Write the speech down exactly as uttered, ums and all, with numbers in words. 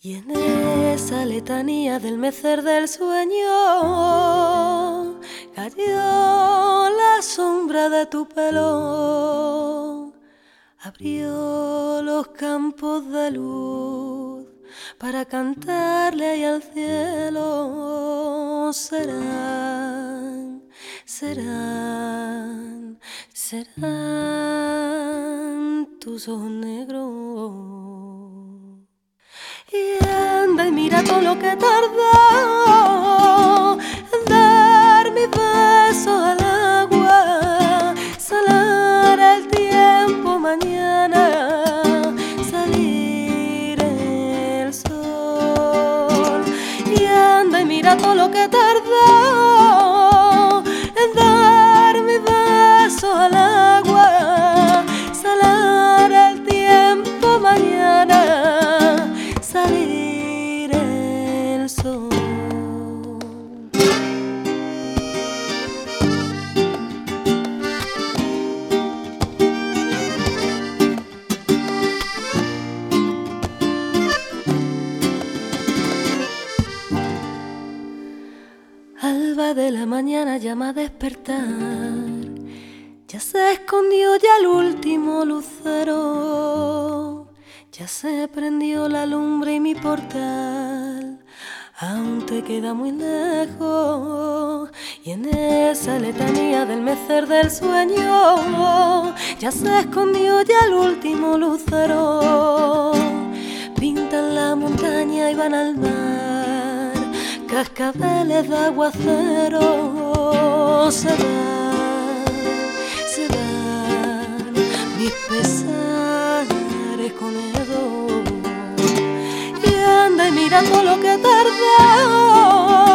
Y en esa letanía del mecer del sueño cayó la sombra de tu pelo, abrió los campos de luz para cantarle ahí al cielo. Serán, serán, serán tus ojos negros. Y anda y mira todo lo que tardó en dar mis besos al agua, salar el tiempo mañana, salir el sol. Y anda y mira todo lo que tardó en dar mis besos al agua, salar el tiempo mañana, salir el sol. Alba de la mañana llama a despertar, ya se escondió ya el último lucero, ya se prendió la lumbre y mi portal aún te queda muy lejos. Y en esa letanía del mecer del sueño ya se escondió ya el último lucero. Pintan la montaña y van al mar, cascabeles de aguacero. Se van, se van mis pesares con Edo. Y anda y mira todo lo que tardó